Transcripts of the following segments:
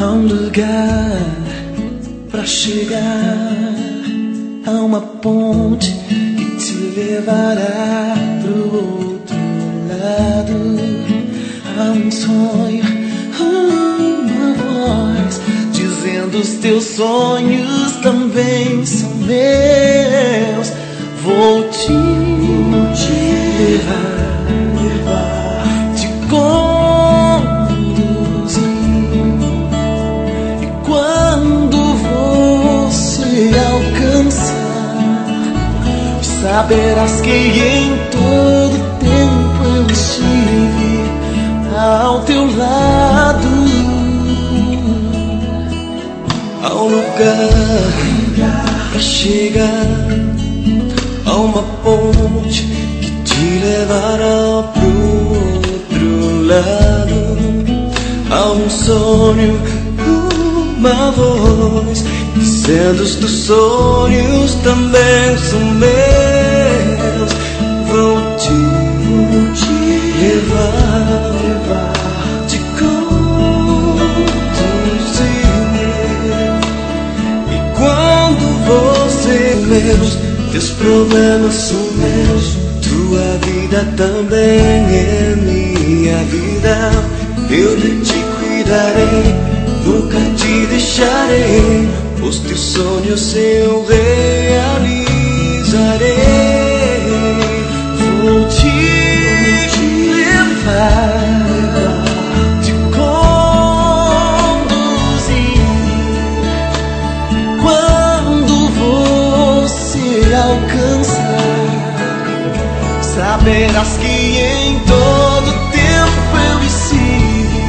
Há um lugar pra chegar, há uma ponte que te levará pro outro lado. Há um sonho, uma voz dizendo: os teus sonhos também são meus. Vou te levar, te conduzir. E quando você alcançar, saberás que em todo tempo eu estive ao teu lado. Há um lugar pra chegar, há uma ponte que te levará pro outro lado. Há um sonho, uma voz dizendo: os teus sonhos também são meus. Vou te levar, te conduzir. E quando você meus, teus problemas são meus, tua vida também é minha vida. Eu de ti cuidarei, nunca te deixarei. Os teus sonhos eu realizarei. Vou te levar, te conduzir. Quando você alcançar, saberás que em todo tempo eu estive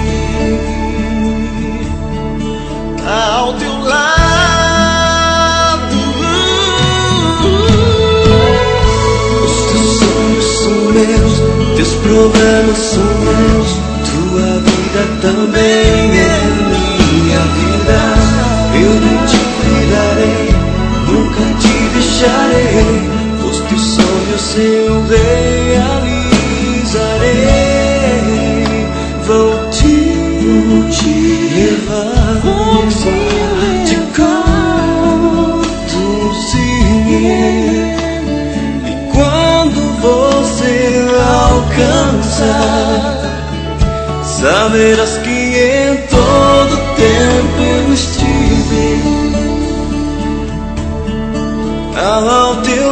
ao teu lado. Os teus sonhos são meus, teus problemas são meus, tua vida também é minha vida. Eu de ti cuidarei, nunca te deixarei. Os teus sonhos eu realizarei. Vou te levar, te conduzir. E quando você alcançar, saberás que em todo tempo eu estive ao teu